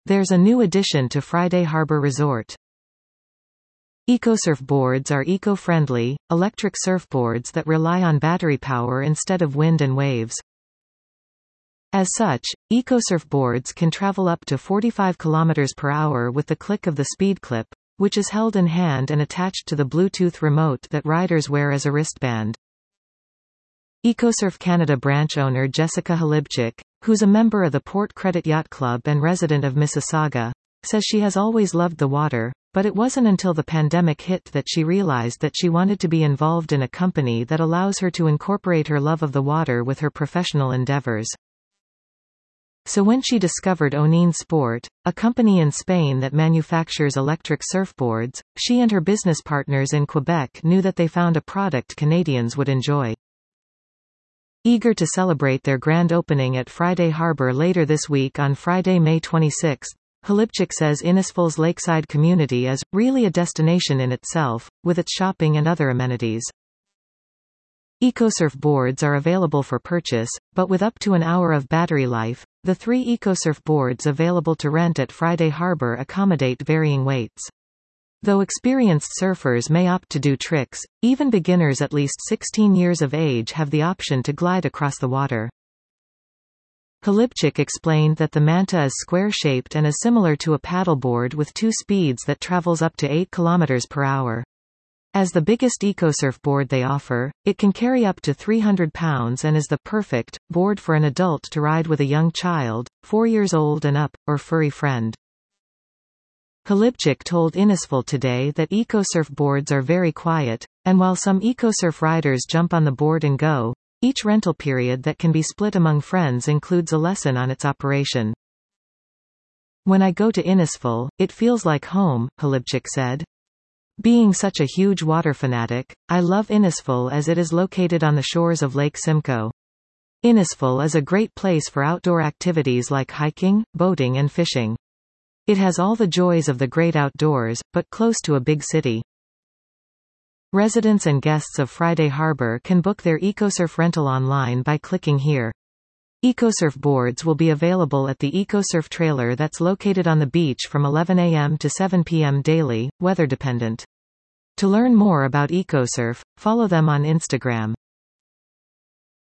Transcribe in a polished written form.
There's a new addition to Friday Harbor Resort. EcoSurf boards are eco-friendly, electric surfboards that rely on battery power instead of wind and waves. As such, EcoSurf boards can travel up to 45 km per hour with the click of the speed clip, which is held in hand and attached to the Bluetooth remote that riders wear as a wristband. EcoSurf Canada branch owner Jessica Halibchik, who's a member of the Port Credit Yacht Club and resident of Mississauga, says she has always loved the water, but it wasn't until the pandemic hit that she realized that she wanted to be involved in a company that allows her to incorporate her love of the water with her professional endeavors. So when she discovered Onin Sport, a company in Spain that manufactures electric surfboards, she and her business partners in Quebec knew that they found a product Canadians would enjoy. Eager to celebrate their grand opening at Friday Harbor later this week on Friday, May 26, Halibchik says Innisfil's lakeside community is really a destination in itself, with its shopping and other amenities. EcoSurf boards are available for purchase, but with up to an hour of battery life. The 3 EcoSurf boards available to rent at Friday Harbor accommodate varying weights. Though experienced surfers may opt to do tricks, even beginners at least 16 years of age have the option to glide across the water. Halibchik explained that the Manta is square-shaped and is similar to a paddleboard with 2 speeds that travels up to 8 km per hour. As the biggest EcoSurf board they offer, it can carry up to 300 pounds and is the perfect board for an adult to ride with a young child, 4 years old and up, or furry friend. Halibchik told Innisfil today that EcoSurf boards are very quiet, and while some EcoSurf riders jump on the board and go, each rental period that can be split among friends includes a lesson on its operation. When I go to Innisfil, it feels like home, Halibchik said. Being such a huge water fanatic, I love Innisfil as it is located on the shores of Lake Simcoe. Innisfil is a great place for outdoor activities like hiking, boating and fishing. It has all the joys of the great outdoors, but close to a big city. Residents and guests of Friday Harbor can book their EcoSurf rental online by clicking here. EcoSurf boards will be available at the EcoSurf trailer that's located on the beach from 11 a.m. to 7 p.m. daily, weather dependent. To learn more about EcoSurf, follow them on Instagram.